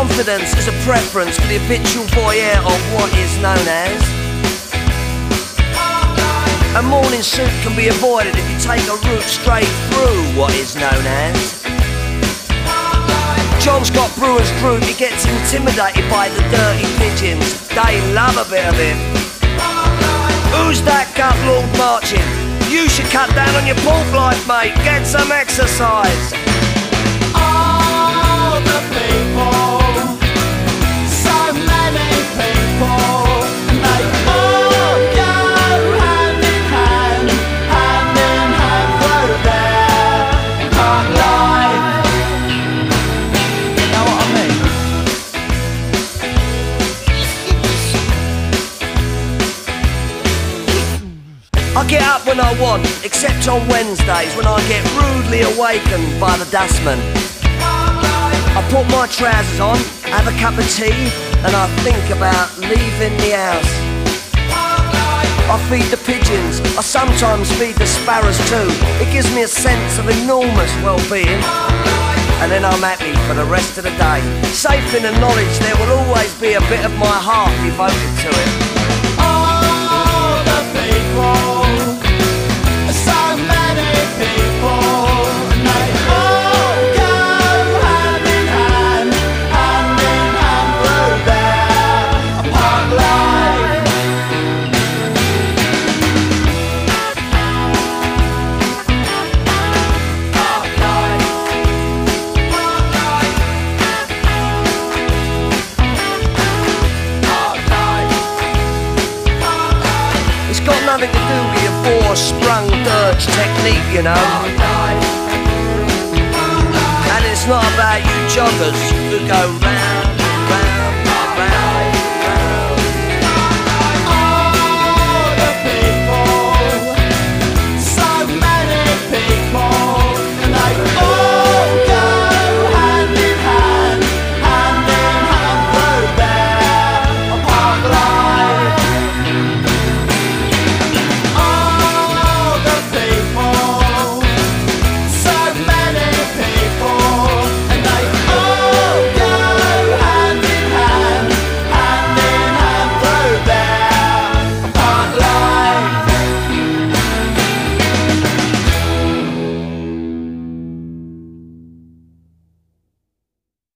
Confidence is a preference for the habitual voyeur of what is known as. A morning suit can be avoided if you take a route straight through what is known as. John's got brewer's group, he gets intimidated by the dirty pigeons. They love a bit of him. Who's that gut lord marching? You should cut down on your pork life, mate. Get some exercise. All the people, so many people, and they all go hand in hand through their hard life. You know what I mean? I get up when I want, except on Wednesdays when I get rudely awakened by the dustman. I put my trousers on, have a cup of tea, and I think about leaving the house. I feed the pigeons, I sometimes feed the sparrows too. It gives me a sense of enormous well-being. And then I'm happy for the rest of the day, safe in the knowledge there will always be a bit of my heart devoted to it. All the people, so many people, and they all go hand in hand through their park life. Park life. Park life. It's got nothing to do with your four-sprung dirge technique, you know. And it's not about you joggers who go round